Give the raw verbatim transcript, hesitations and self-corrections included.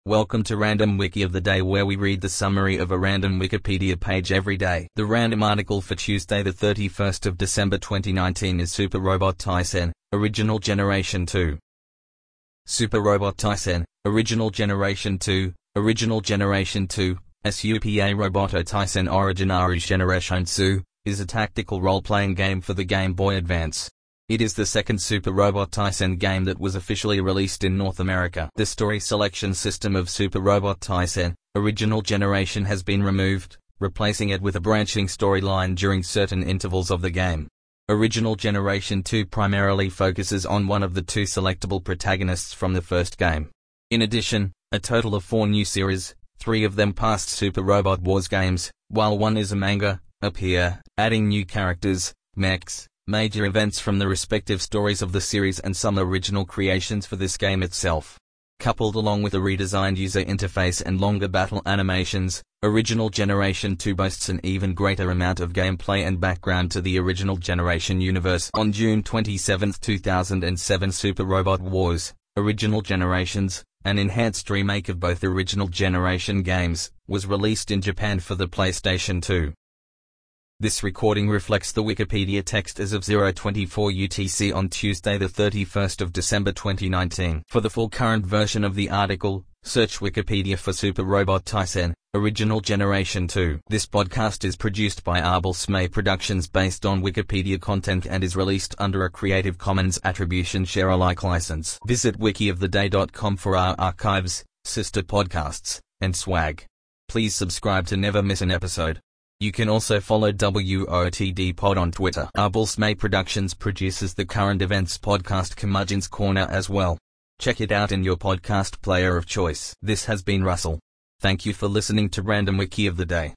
Welcome to Random Wiki of the Day, where we read the summary of a random Wikipedia page every day. The random article for Tuesday the thirty-first of December twenty nineteen is Super Robot Taisen, Original Generation two. Super Robot Taisen, Original Generation two, Original Generation two, Super Roboto Taisen Originaru Generation two, is a tactical role-playing game for the Game Boy Advance. It is the second Super Robot Taisen game that was officially released in North America. The story selection system of Super Robot Taisen, Original Generation has been removed, replacing it with a branching storyline during certain intervals of the game. Original Generation two primarily focuses on one of the two selectable protagonists from the first game. In addition, a total of four new series, three of them past Super Robot Wars games, while one is a manga, appear, adding new characters, mechs, major events from the respective stories of the series and some original creations for this game itself. Coupled along with a redesigned user interface and longer battle animations, Original Generation two boasts an even greater amount of gameplay and background to the Original Generation universe. On June twenty-seventh two thousand seven, Super Robot Wars, Original Generations, an enhanced remake of both Original Generation games, was released in Japan for the PlayStation two. This recording reflects the Wikipedia text as of zero twenty-four U T C on Tuesday the thirty-first of December twenty nineteen. For the full current version of the article, search Wikipedia for Super Robot Taisen, Original Generation two. This podcast is produced by Arbel Smay Productions based on Wikipedia content and is released under a Creative Commons Attribution Share Alike license. Visit wiki of the day dot com for our archives, sister podcasts, and swag. Please subscribe to never miss an episode. You can also follow W O T D Pod on Twitter. Arbel Smay Productions produces the current events podcast Curmudgeon's Corner as well. Check it out in your podcast player of choice. This has been Russell. Thank you for listening to Random Wiki of the Day.